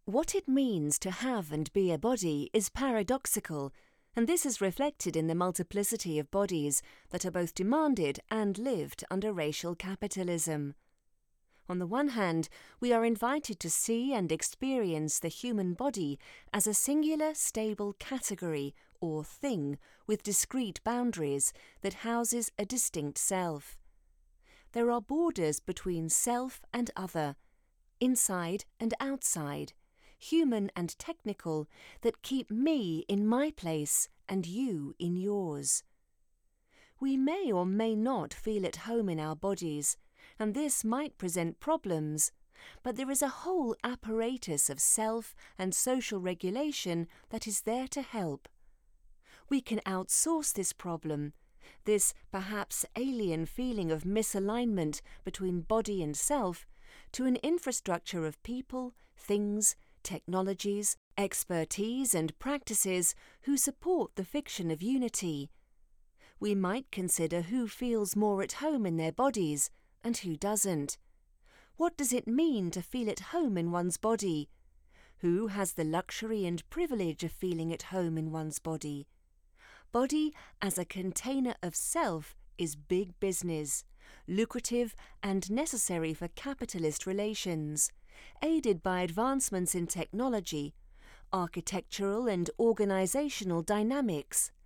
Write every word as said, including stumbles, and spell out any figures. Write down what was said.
What it means to have and be a body is paradoxical, and this is reflected in the multiplicity of bodies that are both demanded and lived under racial capitalism. On the one hand, we are invited to see and experience the human body as a singular, stable category or thing with discrete boundaries that houses a distinct self. There are borders between self and other, inside and outside, human and technical, that keep me in my place and you in yours. We may or may not feel at home in our bodies, and this might present problems, but there is a whole apparatus of self and social regulation that is there to help. We can outsource this problem, this perhaps alien feeling of misalignment between body and self, to an infrastructure of people, things, technologies, expertise and practices who support the fiction of unity. We might consider who feels more at home in their bodies and who doesn't. What does it mean to feel at home in one's body? Who has the luxury and privilege of feeling at home in one's body? Body as a container of self is big business, lucrative and necessary for capitalist relations, aided by advancements in technology, architectural and organizational dynamics,